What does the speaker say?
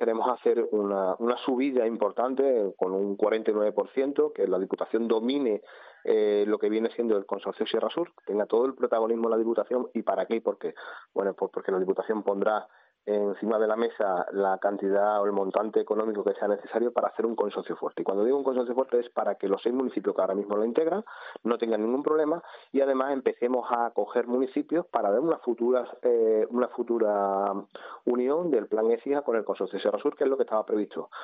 queremos hacer una subida importante con un 49%, que la Diputación domine lo que viene siendo el Consorcio Sierra Sur, tenga todo el protagonismo la Diputación. ¿Y para qué y por qué? Bueno, pues porque la Diputación pondrá encima de la mesa la cantidad o el montante económico que sea necesario para hacer un consorcio fuerte. Y cuando digo un consorcio fuerte es para que los 6 municipios que ahora mismo lo integran no tengan ningún problema y además empecemos a acoger municipios para dar una futura unión del plan ESIA con el consorcio Sierra Sur, que es lo que estaba previsto.